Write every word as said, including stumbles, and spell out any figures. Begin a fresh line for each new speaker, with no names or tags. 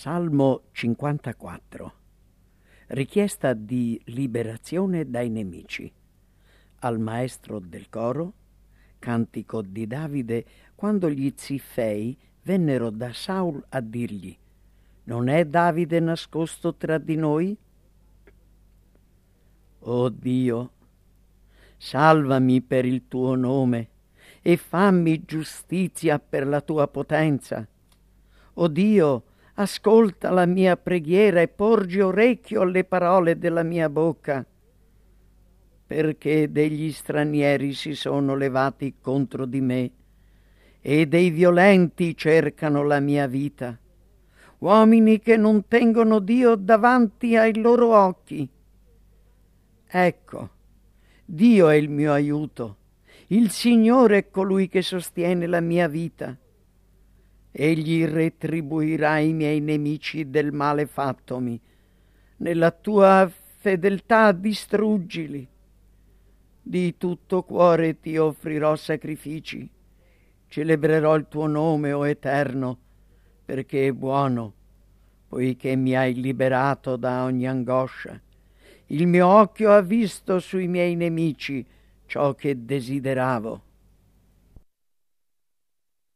Salmo cinquantaquattro. Richiesta di liberazione dai nemici. Al maestro del coro, cantico di Davide, quando gli Zifei vennero da Saul a dirgli: «Non è Davide nascosto tra di noi?» «O Dio, salvami per il tuo nome e fammi giustizia per la tua potenza. O Dio, ascolta la mia preghiera e porgi orecchio alle parole della mia bocca, perché degli stranieri si sono levati contro di me e dei violenti cercano la mia vita, uomini che non tengono Dio davanti ai loro occhi. Ecco, Dio è il mio aiuto, il Signore è colui che sostiene la mia vita. Egli retribuirà i miei nemici del male fattomi. Nella tua fedeltà distruggili. Di tutto cuore ti offrirò sacrifici. Celebrerò il tuo nome, o Eterno, perché è buono, poiché mi hai liberato da ogni angoscia. Il mio occhio ha visto sui miei nemici ciò che desideravo.